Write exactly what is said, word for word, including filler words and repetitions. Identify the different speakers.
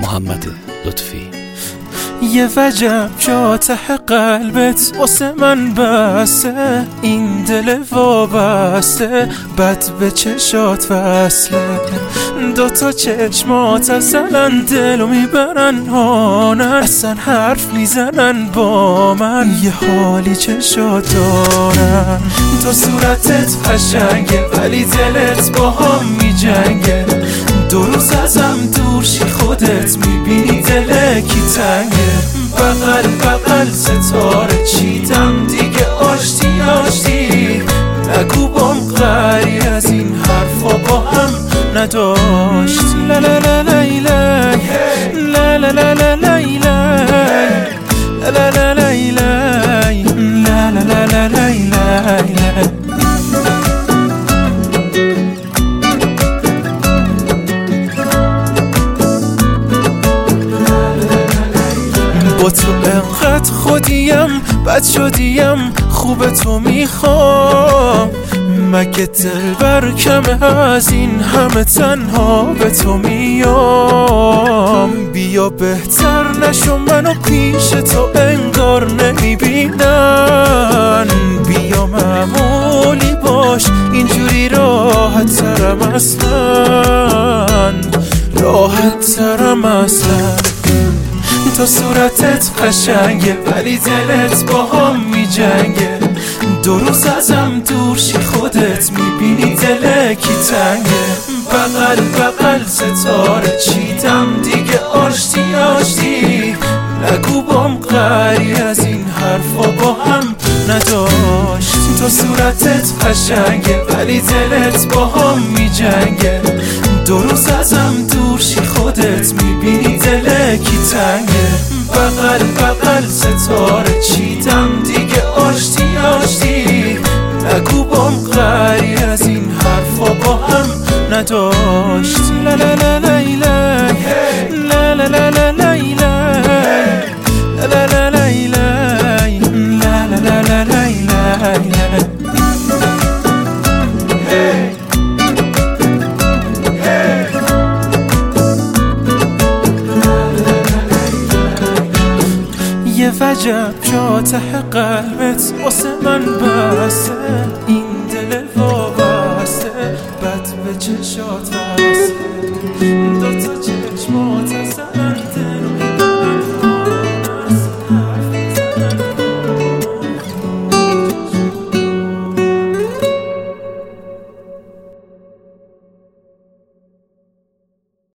Speaker 1: محمد لطفی.
Speaker 2: یه وجب جا ته قلبت واسه من بسته، این دل وابسته بد به چشات وصله. دوتا چشمات اصلا دلو میبرن هانن، اصلا حرف میزنن با من، یه حالی چشات دارن. تو صورتت قشنگه ولی دلت با هم میجنگه، دو روز ازم دور شی خودت میبینی دل کی تنگه. بغل بغل ستاره چیدم دیگه آشتی آشتی، نگو بام غری از این حرفا با هم نداشتی. لا لا لا لا لا لا لا لا لا لا لا لا لا لا لا لا. با تو انقدر خودیم بد شدیم، خوب تو میخوام، مگه دلبر کمه از این همه تنها به تو میام. بیا بهتر نشو منو پیش تو انگار نمیبینن، بیا معمولی باش اینجوری راحت ترم اصلا، راحت ترم اصلا. تو صورتت قشنگه ولی دلت با هم میجنگه، دو روز ازم دور شی خودت میبینی دل کی تنگه. بغل بغل ستاره چیدم دیگه آشتی آشتی، نگو بام غری از این حرفا با هم نداشت. تو صورتت قشنگه ولی دلت با هم میجنگه، دو روز ازم دور شی خودت میبینی دل کی تنگه. بغل بغل ستاره چیدم دیگه آشتی آشتی، نگو بام غری از این حرفا با هم نداشت. لا لا لا لا لا لا لا لا لا یه وجب جا ته قلبت واسه من بسته،